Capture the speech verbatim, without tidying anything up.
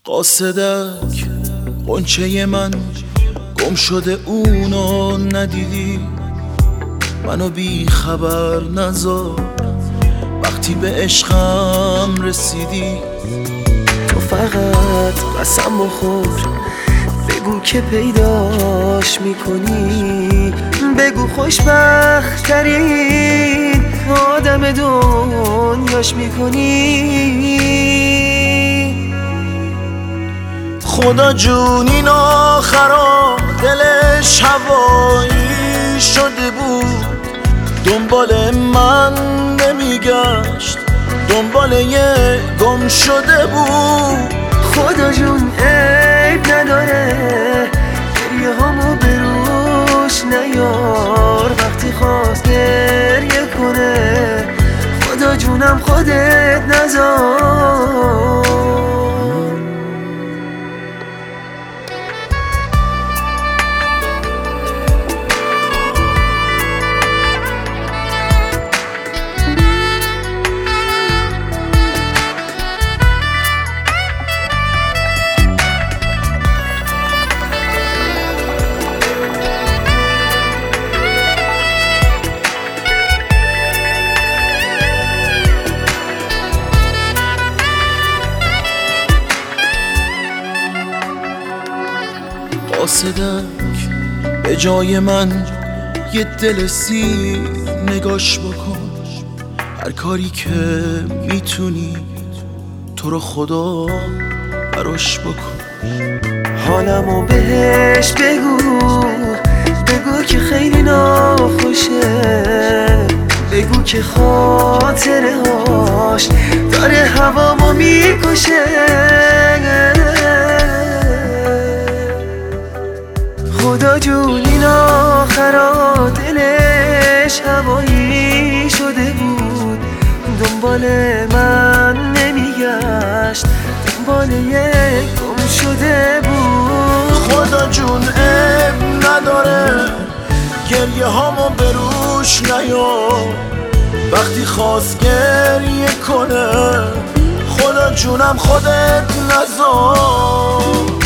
قاصدک غنچه من گم شده اونو ندیدی، منو بی خبر نذار وقتی به عشقم رسیدی. تو فقط قسم بخور، بگو که پیداش میکنی، بگو خوشبخت ترین آدم دنیاش میکنی. خدا جون این آخرا دلش هوایی شده بود، دنبال من نمیگشت، دنبال یه گم شده بود. خدا جون عیب نداره، گریه هامو بروش نیار، وقتی خواست گریه کنه خدا جونم خودت نذار. قاصدک به جای من یه دل سی نگاش بکن، هر کاری که میتونی تو رو خدا براش بکن. حالمو بهش بگو، بگو که خیلی ناخوشه، بگو که خاطره هاش داره هوامو میکشه. خدا جون این آخرا دلش هوایی شده بود، دنبال من نمیگشت، دنبال یک گم شده بود. خدا جون عیب نداره، گریه هامو بروش نیار، وقتی خواست گریه کنه خدا جونم خودت نذار.